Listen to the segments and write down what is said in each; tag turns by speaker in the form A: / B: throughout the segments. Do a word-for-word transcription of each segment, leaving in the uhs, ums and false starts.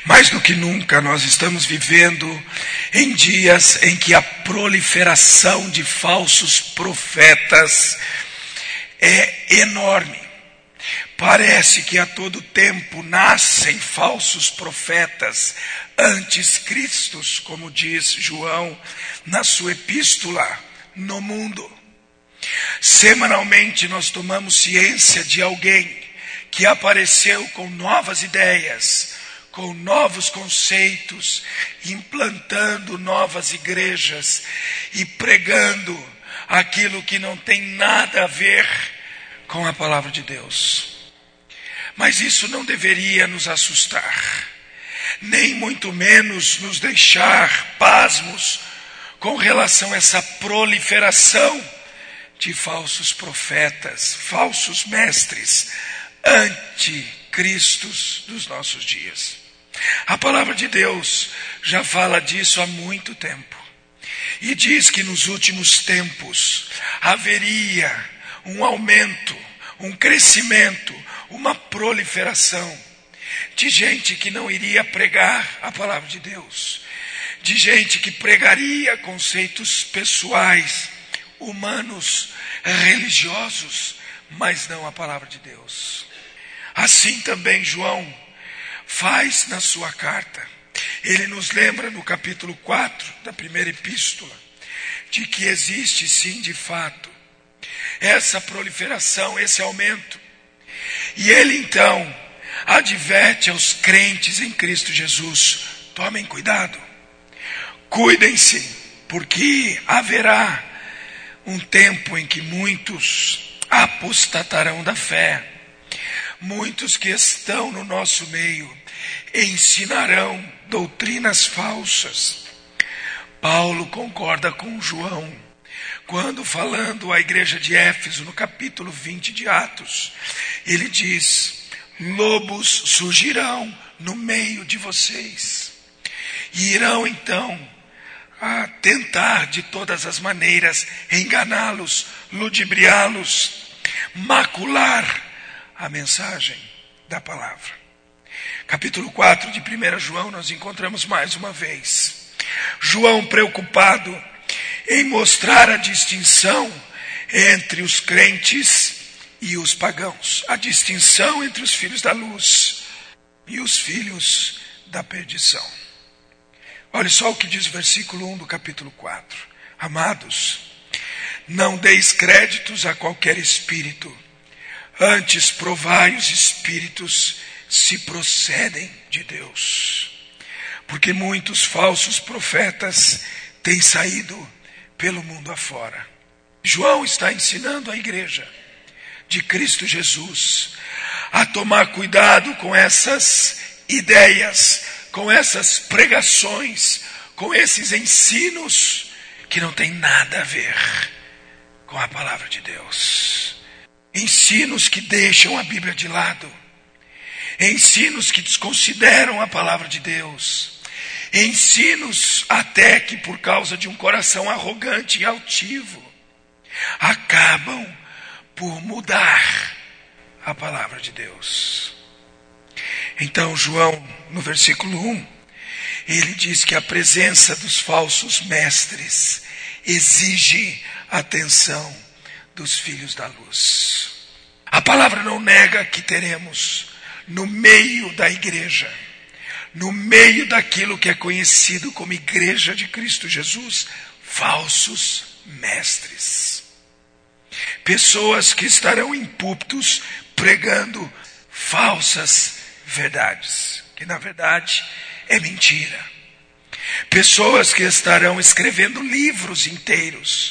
A: Mais do que nunca, nós estamos vivendo em dias em que a proliferação de falsos profetas é enorme. Parece que a todo tempo nascem falsos profetas, anticristos, como diz João na sua epístola, no mundo. Semanalmente nós tomamos ciência de alguém que apareceu com novas ideias, com novos conceitos, implantando novas igrejas e pregando aquilo que não tem nada a ver com a palavra de Deus. Mas isso não deveria nos assustar, nem muito menos nos deixar pasmos com relação a essa proliferação de falsos profetas, falsos mestres, anticristos dos nossos dias. A palavra de Deus já fala disso há muito tempo. E diz que nos últimos tempos haveria um aumento, um crescimento, uma proliferação de gente que não iria pregar a palavra de Deus, de gente que pregaria conceitos pessoais, humanos, religiosos, mas não a palavra de Deus. Assim também João faz na sua carta. Ele nos lembra no capítulo quatro da primeira epístola de que existe sim de fato essa proliferação, esse aumento. E ele então adverte aos crentes em Cristo Jesus: tomem cuidado, cuidem-se, porque haverá um tempo em que muitos apostatarão da fé. Muitos que estão no nosso meio ensinarão doutrinas falsas. Paulo concorda com João, quando falando à igreja de Éfeso, no capítulo vinte de Atos, ele diz: lobos surgirão no meio de vocês, e irão então a tentar de todas as maneiras enganá-los, ludibriá-los, macular a mensagem da palavra. Capítulo quatro de primeira João, nós encontramos mais uma vez João preocupado em mostrar a distinção entre os crentes e os pagãos, a distinção entre os filhos da luz e os filhos da perdição. Olha só o que diz o versículo um do capítulo quatro. Amados, não deis créditos a qualquer espírito, antes provai os espíritos se procedem de Deus. Porque muitos falsos profetas têm saído pelo mundo afora. João está ensinando a igreja de Cristo Jesus a tomar cuidado com essas ideias, com essas pregações, com esses ensinos que não tem nada a ver com a palavra de Deus. Ensinos que deixam a Bíblia de lado, ensinos que desconsideram a palavra de Deus, ensinos até que por causa de um coração arrogante e altivo, acabam por mudar a palavra de Deus. Então João, no versículo um, ele diz que a presença dos falsos mestres exige a atenção dos filhos da luz. A palavra não nega que teremos no meio da igreja, no meio daquilo que é conhecido como Igreja de Cristo Jesus, falsos mestres. Pessoas que estarão em púlpitos pregando falsas verdades, que na verdade é mentira. Pessoas que estarão escrevendo livros inteiros,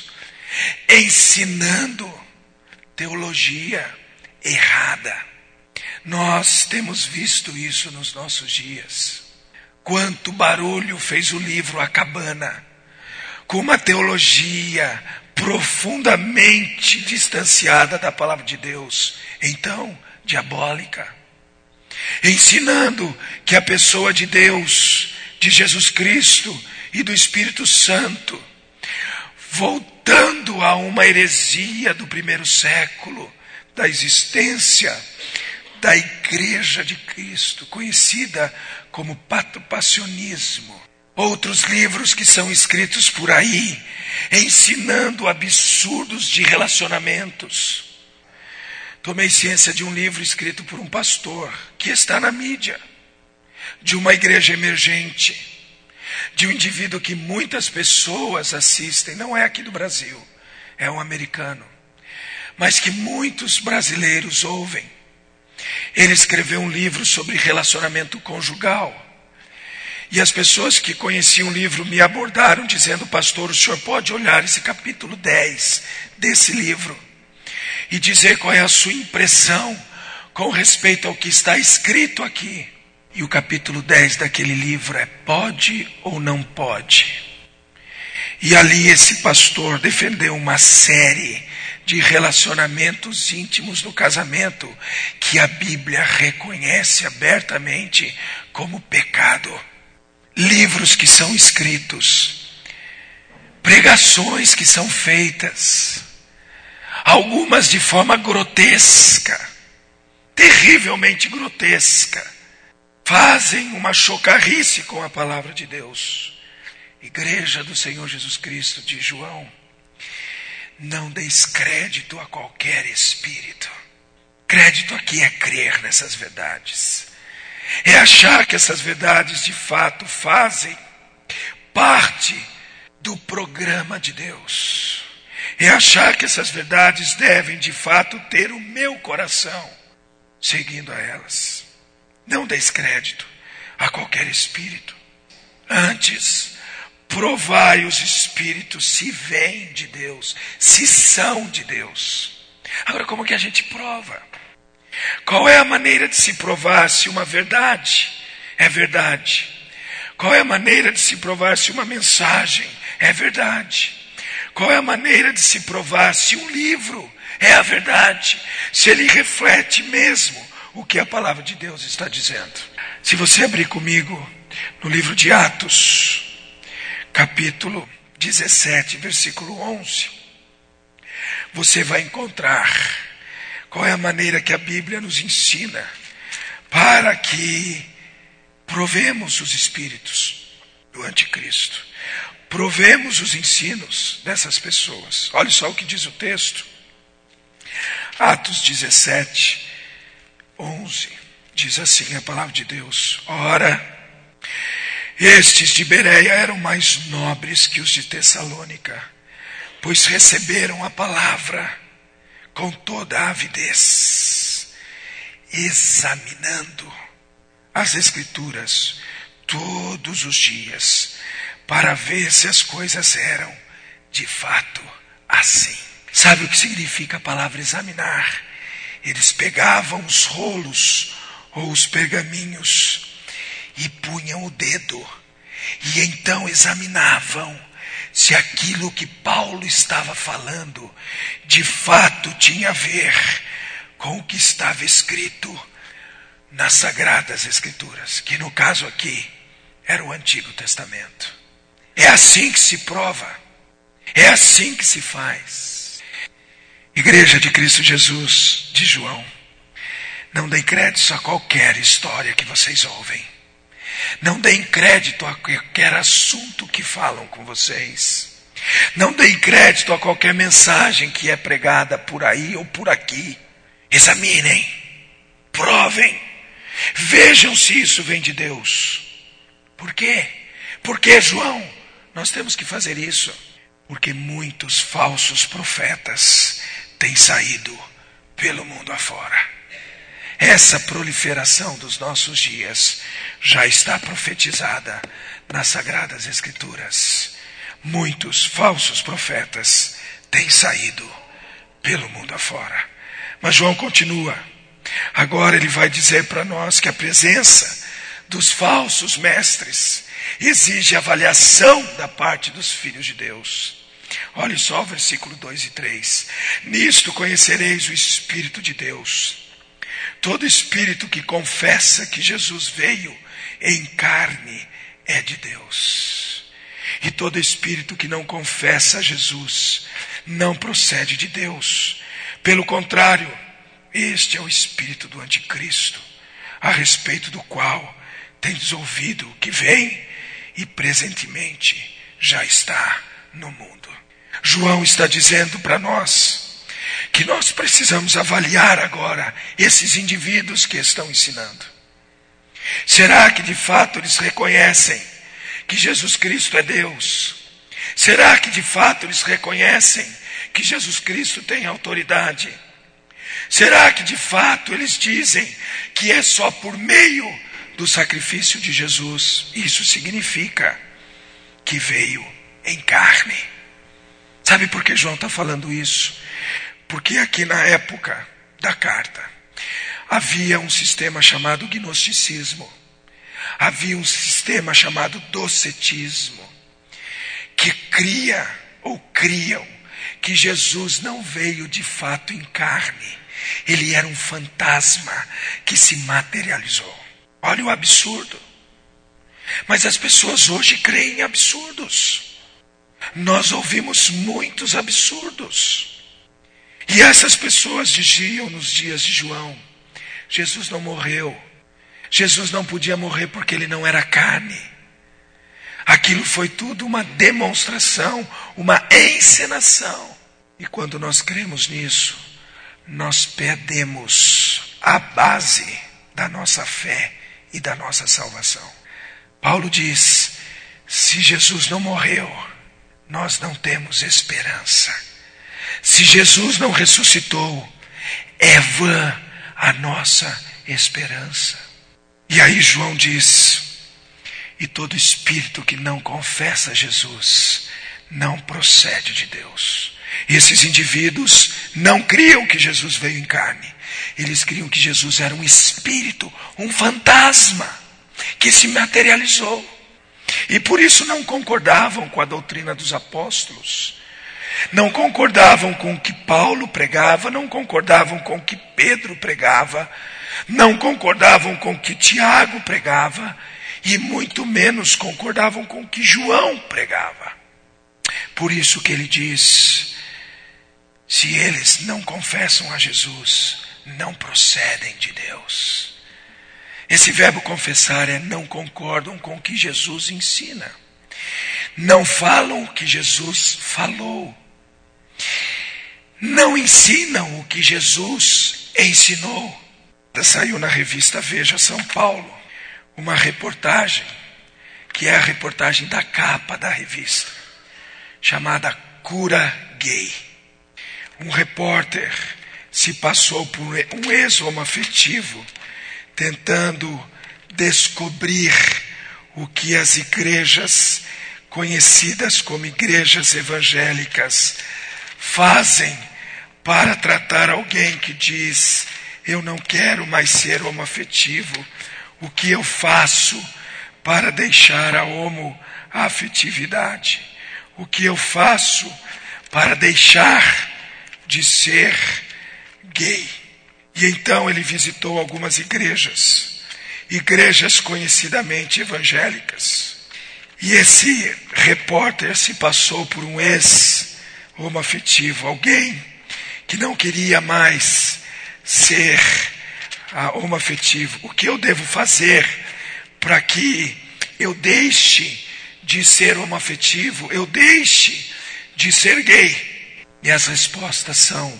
A: ensinando teologia errada. Nós temos visto isso nos nossos dias. Quanto barulho fez o livro A Cabana, com uma teologia profundamente distanciada da palavra de Deus, então diabólica, ensinando que a pessoa de Deus, de Jesus Cristo e do Espírito Santo, voltando a uma heresia do primeiro século da existência da Igreja de Cristo, conhecida como patopassionismo. Outros livros que são escritos por aí, ensinando absurdos de relacionamentos. Tomei ciência de um livro escrito por um pastor, que está na mídia, de uma igreja emergente, de um indivíduo que muitas pessoas assistem, não é aqui do Brasil, é um americano, mas que muitos brasileiros ouvem. Ele escreveu um livro sobre relacionamento conjugal. E as pessoas que conheciam o livro me abordaram dizendo: pastor, o senhor pode olhar esse capítulo dez desse livro e dizer qual é a sua impressão com respeito ao que está escrito aqui. E o capítulo dez daquele livro é: pode ou não pode? E ali esse pastor defendeu uma série de relacionamentos íntimos no casamento que a Bíblia reconhece abertamente como pecado. Livros que são escritos, pregações que são feitas, algumas de forma grotesca, terrivelmente grotesca, fazem uma chocarrice com a palavra de Deus. Igreja do Senhor Jesus Cristo, de João, não deis crédito a qualquer espírito. Crédito aqui é crer nessas verdades. É achar que essas verdades de fato fazem parte do programa de Deus. É achar que essas verdades devem de fato ter o meu coração seguindo a elas. Não deis crédito a qualquer espírito. Antes, provai os espíritos se vêm de Deus, se são de Deus. Agora, como que a gente prova? Qual é a maneira de se provar se uma verdade é verdade? Qual é a maneira de se provar se uma mensagem é verdade? Qual é a maneira de se provar se um livro é a verdade? Se ele reflete mesmo o que a palavra de Deus está dizendo. Se você abrir comigo no livro de Atos, capítulo dezessete, versículo onze, você vai encontrar qual é a maneira que a Bíblia nos ensina para que provemos os espíritos do anticristo. Provemos os ensinos dessas pessoas. Olha só o que diz o texto. Atos dezessete, onze. Diz assim a palavra de Deus: ora, estes de Bereia eram mais nobres que os de Tessalônica, pois receberam a palavra com toda a avidez, examinando as Escrituras todos os dias, para ver se as coisas eram de fato assim. Sabe o que significa a palavra examinar? Eles pegavam os rolos ou os pergaminhos e punham o dedo, e então examinavam se aquilo que Paulo estava falando de fato tinha a ver com o que estava escrito nas Sagradas Escrituras, que no caso aqui era o Antigo Testamento. É assim que se prova, é assim que se faz. Igreja de Cristo Jesus, de João, não deem crédito a qualquer história que vocês ouvem. Não deem crédito a qualquer assunto que falam com vocês. Não deem crédito a qualquer mensagem que é pregada por aí ou por aqui. Examinem, provem, vejam se isso vem de Deus. Por quê? Por que, João, nós temos que fazer isso? Porque muitos falsos profetas têm saído pelo mundo afora. Essa proliferação dos nossos dias já está profetizada nas Sagradas Escrituras. Muitos falsos profetas têm saído pelo mundo afora. Mas João continua. Agora ele vai dizer para nós que a presença dos falsos mestres exige avaliação da parte dos filhos de Deus. Olhe só o versículo dois e três. Nisto conhecereis o Espírito de Deus. Todo espírito que confessa que Jesus veio em carne é de Deus. E todo espírito que não confessa Jesus não procede de Deus. Pelo contrário, Este é o espírito do anticristo, a respeito do qual tendes ouvido que vem e presentemente já está no mundo. João está dizendo para nós que nós precisamos avaliar agora esses indivíduos que estão ensinando. Será que de fato eles reconhecem que Jesus Cristo é Deus? Será que de fato eles reconhecem que Jesus Cristo tem autoridade? Será que de fato eles dizem que é só por meio do sacrifício de Jesus? Isso significa que veio em carne. Sabe por que João está falando isso? Porque aqui na época da carta havia um sistema chamado gnosticismo. Havia um sistema chamado docetismo, que cria ou criam que Jesus não veio de fato em carne. Ele era um fantasma que se materializou. Olha o absurdo. Mas as pessoas hoje creem em absurdos. Nós ouvimos muitos absurdos. E essas pessoas diziam nos dias de João: Jesus não morreu. Jesus não podia morrer porque ele não era carne. Aquilo foi tudo uma demonstração, uma encenação. E quando nós cremos nisso, nós perdemos a base da nossa fé e da nossa salvação. Paulo diz: se Jesus não morreu, nós não temos esperança. Se Jesus não ressuscitou, é vã a nossa esperança. E aí João diz: e todo espírito que não confessa Jesus não procede de Deus. E esses indivíduos não criam que Jesus veio em carne. Eles criam que Jesus era um espírito, um fantasma, que se materializou. E por isso não concordavam com a doutrina dos apóstolos. Não concordavam com o que Paulo pregava, não concordavam com o que Pedro pregava, não concordavam com o que Tiago pregava, e muito menos concordavam com o que João pregava. Por isso que ele diz: se eles não confessam a Jesus, não procedem de Deus. Esse verbo confessar é não concordam com o que Jesus ensina. Não falam o que Jesus falou. Não ensinam o que Jesus ensinou. Saiu na revista Veja São Paulo uma reportagem, que é a reportagem da capa da revista, chamada Cura Gay. Um repórter se passou por um ex-homoafetivo tentando descobrir o que as igrejas conhecidas como igrejas evangélicas fazem para tratar alguém que diz: eu não quero mais ser homoafetivo. O que eu faço para deixar a homoafetividade? O que eu faço para deixar de ser gay? E então ele visitou algumas igrejas, igrejas conhecidamente evangélicas. E esse repórter se passou por um ex-homoafetivo, alguém que não queria mais ser homoafetivo. O que eu devo fazer para que eu deixe de ser homoafetivo, eu deixe de ser gay? E as respostas são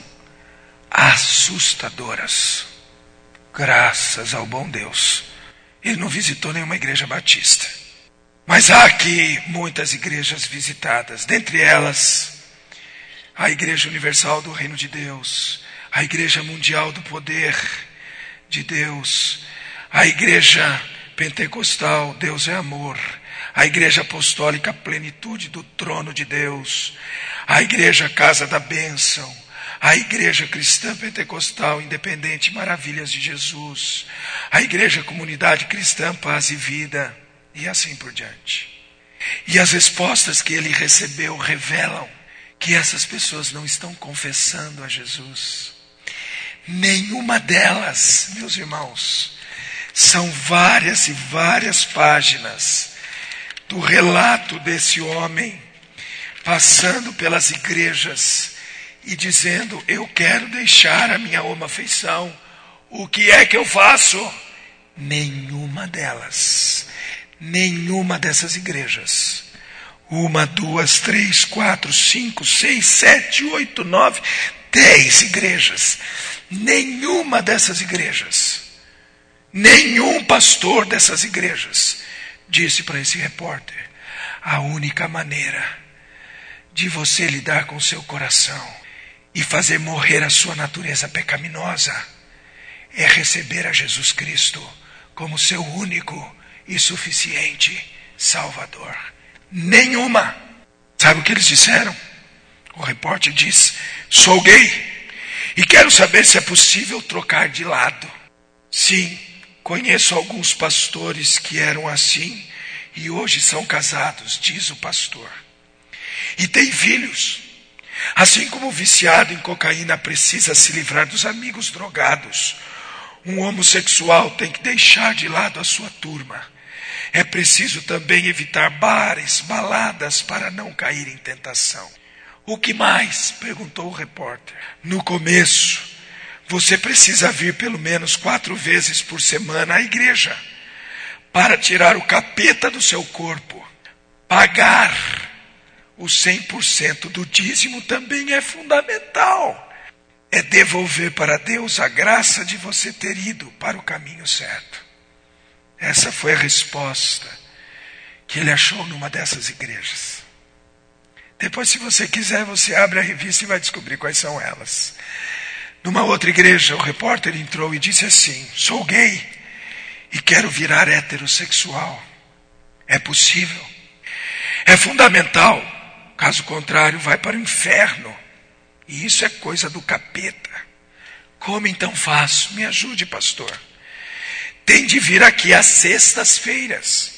A: assustadoras. Graças ao bom Deus, ele não visitou nenhuma igreja batista. Mas há aqui muitas igrejas visitadas, dentre elas a Igreja Universal do Reino de Deus, a Igreja Mundial do Poder de Deus, a Igreja Pentecostal Deus é Amor, a Igreja Apostólica Plenitude do Trono de Deus, a Igreja Casa da Bênção, a Igreja Cristã Pentecostal Independente Maravilhas de Jesus, a Igreja Comunidade Cristã Paz e Vida, e assim por diante. E as respostas que ele recebeu revelam que essas pessoas não estão confessando a Jesus. Nenhuma delas, meus irmãos, são várias e várias páginas do relato desse homem passando pelas igrejas e dizendo: eu quero deixar a minha homofeição, o que é que eu faço? Nenhuma delas, nenhuma dessas igrejas, uma, duas, três, quatro, cinco, seis, sete, oito, nove, dez igrejas, nenhuma dessas igrejas, nenhum pastor dessas igrejas disse para esse repórter: a única maneira de você lidar com o seu coração e fazer morrer a sua natureza pecaminosa é receber a Jesus Cristo como seu único e suficiente Salvador. Nenhuma. Sabe o que eles disseram? O repórter diz: sou gay e quero saber se é possível trocar de lado. Sim, conheço alguns pastores que eram assim e hoje são casados, diz o pastor. E tem filhos. Assim como o viciado em cocaína precisa se livrar dos amigos drogados, um homossexual tem que deixar de lado a sua turma. É preciso também evitar bares, baladas, para não cair em tentação. O que mais? Perguntou o repórter. No começo, você precisa vir pelo menos quatro vezes por semana à igreja para tirar o capeta do seu corpo. Pagar o cem por cento do dízimo também é fundamental. É devolver para Deus a graça de você ter ido para o caminho certo. Essa foi a resposta que ele achou numa dessas igrejas. Depois, se você quiser, você abre a revista e vai descobrir quais são elas. Numa outra igreja, o repórter entrou e disse assim: sou gay e quero virar heterossexual. É possível? É fundamental. Caso contrário, vai para o inferno. E isso é coisa do capeta. Como então faço? Me ajude, pastor. Tem de vir aqui às sextas-feiras,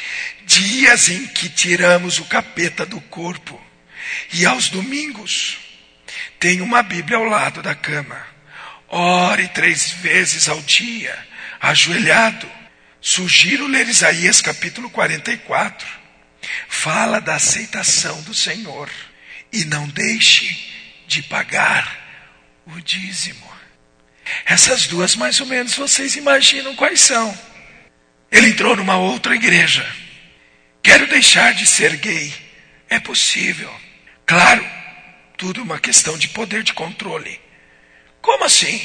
A: dias em que tiramos o capeta do corpo. E aos domingos, tem uma Bíblia ao lado da cama. Ore três vezes ao dia, ajoelhado. Sugiro ler Isaías capítulo quarenta e quatro. Fala da aceitação do Senhor. E não deixe de pagar o dízimo. Essas duas, mais ou menos, vocês imaginam quais são. Ele entrou numa outra igreja. Quero deixar de ser gay. É possível. Claro, tudo uma questão de poder de controle. Como assim?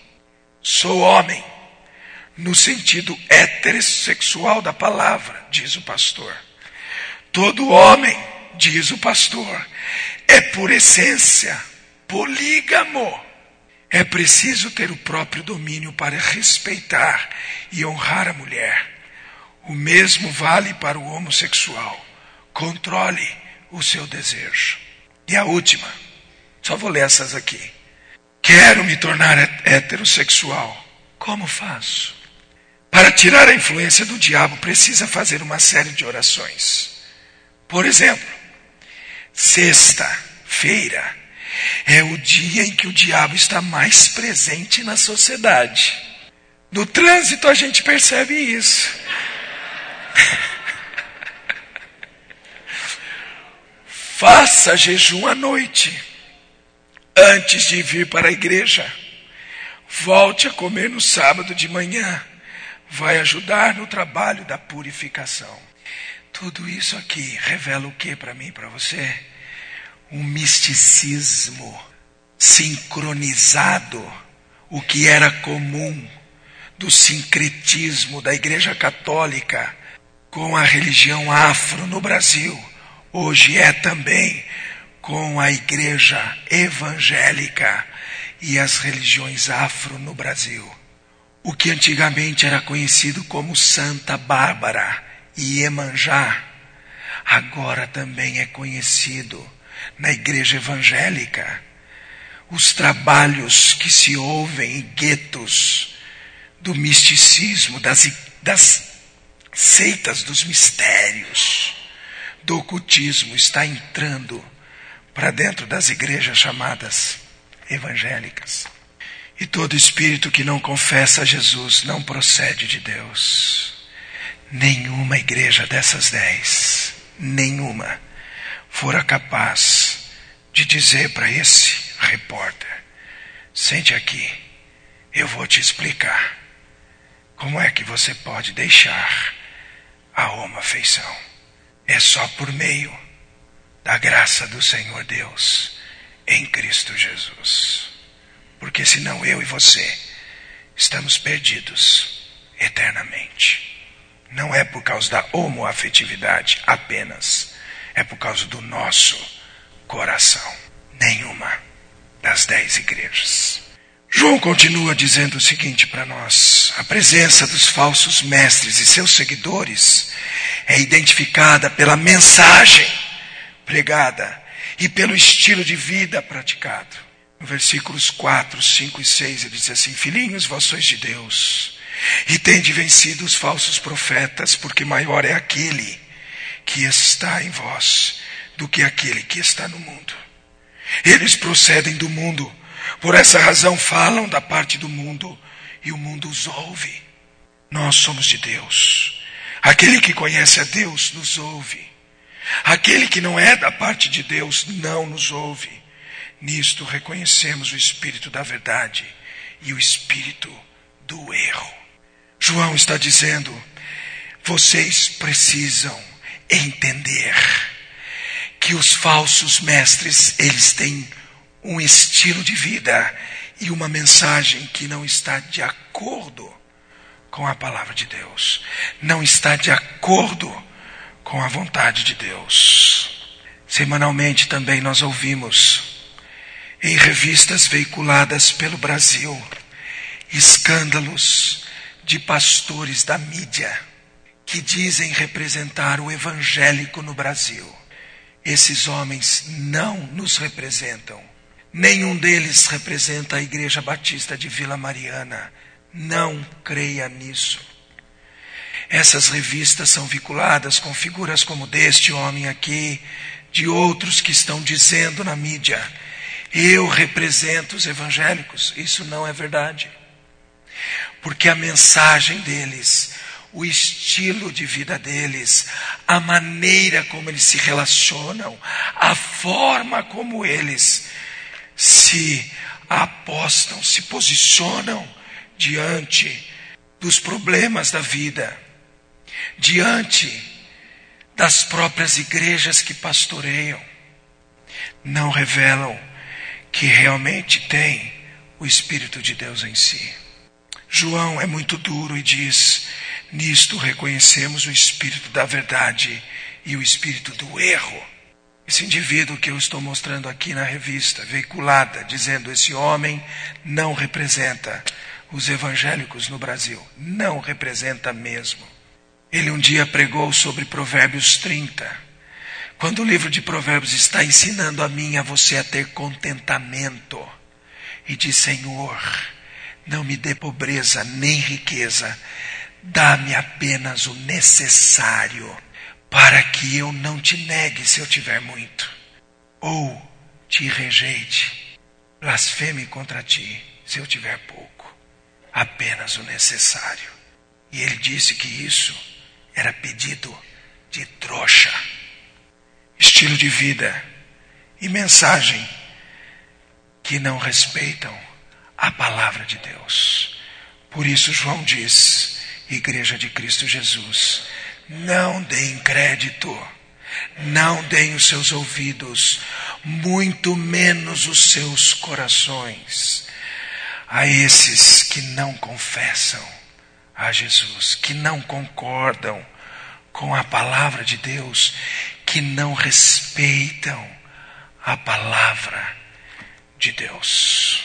A: Sou homem, no sentido heterossexual da palavra, diz o pastor. Todo homem, diz o pastor, é por essência polígamo. É preciso ter o próprio domínio para respeitar e honrar a mulher. O mesmo vale para o homossexual. Controle o seu desejo. E a última, só vou ler essas aqui. Quero me tornar heterossexual. Como faço? Para tirar a influência do diabo, precisa fazer uma série de orações. Por exemplo, sexta-feira é o dia em que o diabo está mais presente na sociedade. No trânsito a gente percebe isso. Faça jejum à noite, antes de vir para a igreja. Volte a comer no sábado de manhã. Vai ajudar no trabalho da purificação. Tudo isso aqui revela o que para mim e para você? Um misticismo sincronizado, o que era comum do sincretismo da Igreja Católica com a religião afro no Brasil, hoje é também com a Igreja Evangélica e as religiões afro no Brasil. O que antigamente era conhecido como Santa Bárbara e Iemanjá, agora também é conhecido na igreja evangélica. Os trabalhos que se ouvem em guetos do misticismo, das, das seitas dos mistérios, do ocultismo, está entrando para dentro das igrejas chamadas evangélicas. E todo espírito que não confessa a Jesus não procede de Deus. Nenhuma igreja dessas dez, nenhuma, fora capaz de dizer para esse repórter, sente aqui, eu vou te explicar como é que você pode deixar a homofeição. É só por meio da graça do Senhor Deus em Cristo Jesus. Porque senão eu e você estamos perdidos eternamente. Não é por causa da homoafetividade apenas, é por causa do nosso coração. Nenhuma das dez igrejas. João continua dizendo o seguinte para nós: a presença dos falsos mestres e seus seguidores é identificada pela mensagem pregada e pelo estilo de vida praticado. No versículos quatro, cinco e seis ele diz assim: filhinhos, vós sois de Deus, e tende vencido os falsos profetas, porque maior é aquele que está em vós do que aquele que está no mundo. Eles procedem do mundo, por essa razão falam da parte do mundo, e o mundo os ouve. Nós somos de Deus. Aquele que conhece a Deus nos ouve. Aquele que não é da parte de Deus não nos ouve. Nisto reconhecemos o espírito da verdade e o espírito do erro. João está dizendo: vocês precisam entender que os falsos mestres, eles têm um estilo de vida e uma mensagem que não está de acordo com a palavra de Deus, não está de acordo com a vontade de Deus. Semanalmente também nós ouvimos em revistas veiculadas pelo Brasil escândalos de pastores da mídia que dizem representar o evangélico no Brasil. Esses homens não nos representam. Nenhum deles representa a Igreja Batista de Vila Mariana. Não creia nisso. Essas revistas são vinculadas com figuras como deste homem aqui, de outros que estão dizendo na mídia: eu represento os evangélicos. Isso não é verdade. Porque a mensagem deles, o estilo de vida deles, a maneira como eles se relacionam, a forma como eles se apostam, se posicionam diante dos problemas da vida, diante das próprias igrejas que pastoreiam, não revelam que realmente tem o Espírito de Deus em si. João é muito duro e diz: nisto reconhecemos o espírito da verdade e o espírito do erro. Esse indivíduo que eu estou mostrando aqui na revista, veiculada, dizendo: esse homem não representa os evangélicos no Brasil. Não representa mesmo. Ele um dia pregou sobre Provérbios trinta, quando o livro de Provérbios está ensinando a mim e a você a ter contentamento. E diz: Senhor, não me dê pobreza nem riqueza, dá-me apenas o necessário, para que eu não te negue se eu tiver muito, ou te rejeite, blasfeme contra ti se eu tiver pouco. Apenas o necessário. E ele disse que isso era pedido de trouxa. Estilo de vida e mensagem que não respeitam a palavra de Deus. Por isso João diz: Igreja de Cristo Jesus, não deem crédito, não deem os seus ouvidos, muito menos os seus corações, a esses que não confessam a Jesus, que não concordam com a palavra de Deus, que não respeitam a palavra de Deus.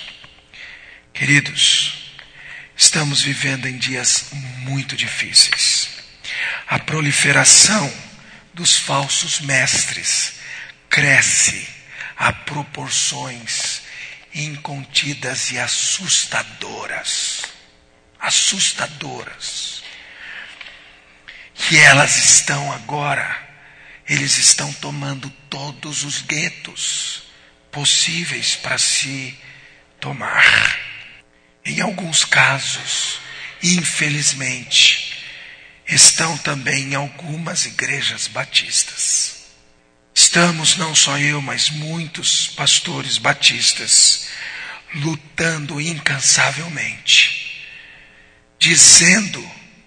A: Queridos, estamos vivendo em dias muito difíceis. A proliferação dos falsos mestres cresce a proporções incontidas e assustadoras. Assustadoras. Que elas estão agora, eles estão tomando todos os guetos possíveis para se tomar. Em alguns casos, infelizmente, estão também em algumas igrejas batistas. Estamos, não só eu, mas muitos pastores batistas, lutando incansavelmente, dizendo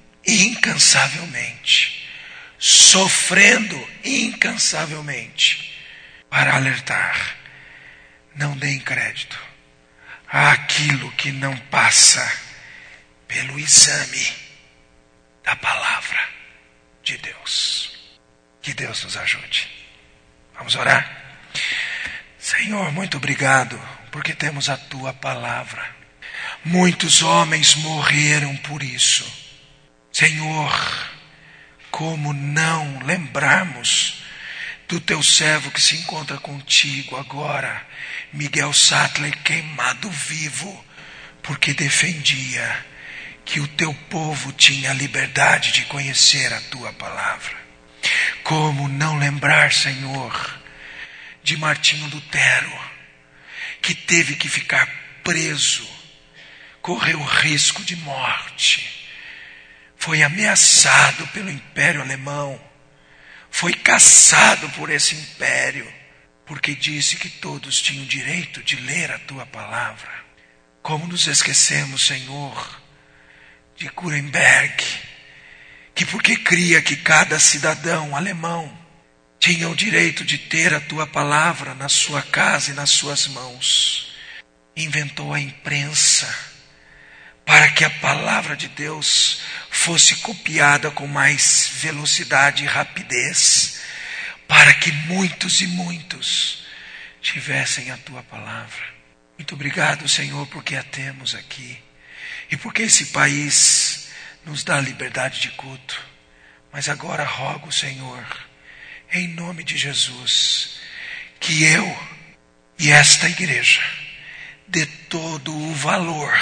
A: incansavelmente, sofrendo incansavelmente, para alertar: não deem crédito àquilo que não passa pelo exame da palavra de Deus. Que Deus nos ajude. Vamos orar? Senhor, muito obrigado, porque temos a Tua palavra. Muitos homens morreram por isso. Senhor, como não lembrarmos do Teu servo que se encontra contigo agora, Miguel Sattler, queimado vivo, porque defendia que o Teu povo tinha a liberdade de conhecer a Tua palavra. Como não lembrar, Senhor, de Martinho Lutero, que teve que ficar preso, correu risco de morte, foi ameaçado pelo Império Alemão, foi caçado por esse império, porque disse que todos tinham direito de ler a Tua palavra. Como nos esquecemos, Senhor, de Gutenberg, que porque cria que cada cidadão alemão tinha o direito de ter a Tua palavra na sua casa e nas suas mãos, inventou a imprensa para que a palavra de Deus fosse copiada com mais velocidade e rapidez, para que muitos e muitos tivessem a Tua palavra. Muito obrigado, Senhor, porque a temos aqui e porque esse país nos dá liberdade de culto. Mas agora rogo, Senhor, em nome de Jesus, que eu e esta igreja dê todo o valor,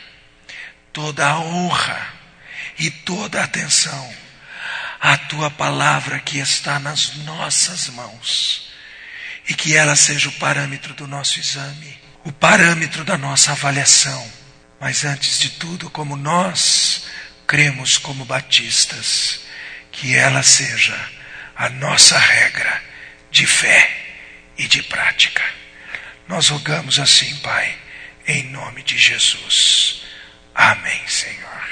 A: toda a honra e toda a atenção à Tua palavra que está nas nossas mãos, e que ela seja o parâmetro do nosso exame, o parâmetro da nossa avaliação. Mas antes de tudo, como nós cremos como batistas, que ela seja a nossa regra de fé e de prática. Nós rogamos assim, Pai, em nome de Jesus. Amém, Senhor.